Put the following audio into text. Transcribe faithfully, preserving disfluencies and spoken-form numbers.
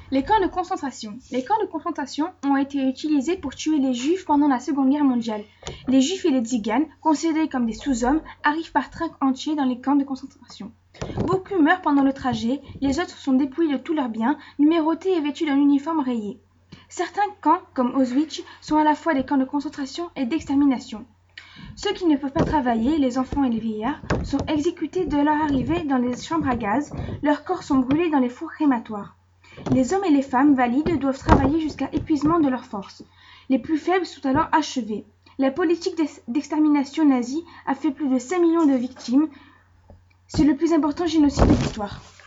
Les camps de concentration. Les camps de concentration ont été utilisés pour tuer les Juifs pendant la Seconde Guerre mondiale. Les Juifs et les Tziganes, considérés comme des sous-hommes, arrivent par train entier dans les camps de concentration. Beaucoup meurent pendant le trajet, les autres sont dépouillés de tous leurs biens, numérotés et vêtus d'un uniforme rayé. Certains camps, comme Auschwitz, sont à la fois des camps de concentration et d'extermination. Ceux qui ne peuvent pas travailler, les enfants et les vieillards, sont exécutés dès leur arrivée dans les chambres à gaz, leurs corps sont brûlés dans les fours crématoires. Les hommes et les femmes valides doivent travailler jusqu'à épuisement de leurs forces. Les plus faibles sont alors achevés. La politique d'extermination nazie a fait plus de cinq millions de victimes. C'est le plus important génocide de l'histoire.